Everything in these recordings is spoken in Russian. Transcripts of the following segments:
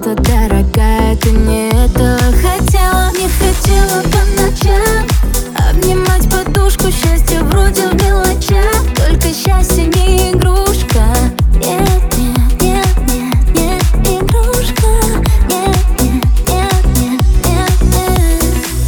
что, дорогая, ты не этого хотела. Не хотела по ночам обнимать подушку, счастье вроде в мелочах. Только счастье не игрушка. Нет, нет, нет, нет, нет, игрушка. Нет, нет, нет, нет, нет, нет.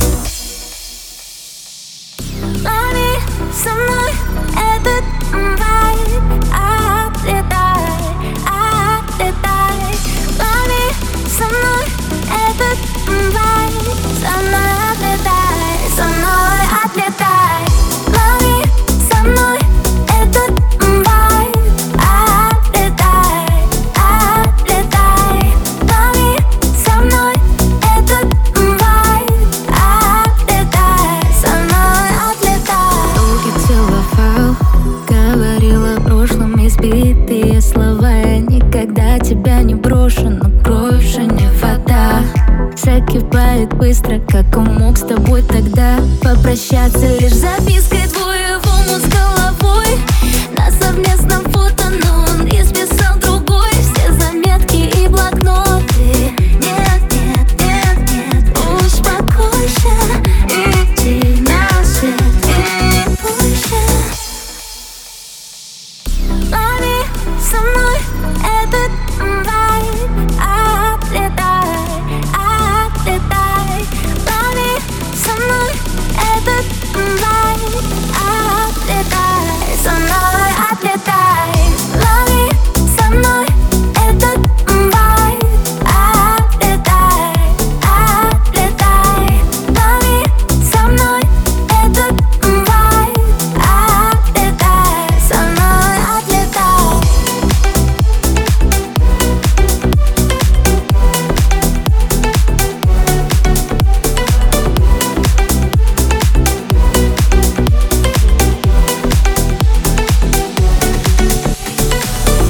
Лови со мной этот вайб, отлетай, отлетай. Лови со мной этот вайб, со мной отлетай, со мной отлетай. Лови со мной этот вайб, отлетай, отлетай. Лови со мной этот вайб, отлетай, со мной отлетай. Долгий целлофан говорила в прошлом избитые слова. Я никогда тебя не брошу, но кровь уже не вода. Закипает быстро, как он мог с тобой тогда попрощаться, лишь записка.